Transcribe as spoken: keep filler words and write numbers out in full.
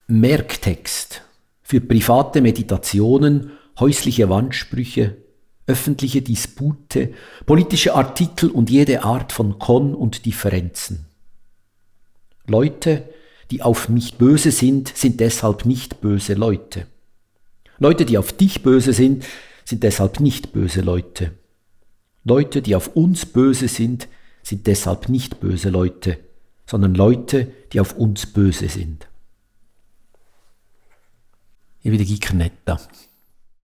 Merktext für private Meditationen, häusliche Wandsprüche, öffentliche Dispute, politische Artikel und jede Art von Kon und Differenzen. Leute, die auf mich böse sind, sind deshalb nicht böse Leute. Leute, die auf dich böse sind, sind deshalb nicht böse Leute. Leute, die auf uns böse sind, sind deshalb nicht böse Leute, sondern Leute, die auf uns böse sind. Ich bin der Giker Netta.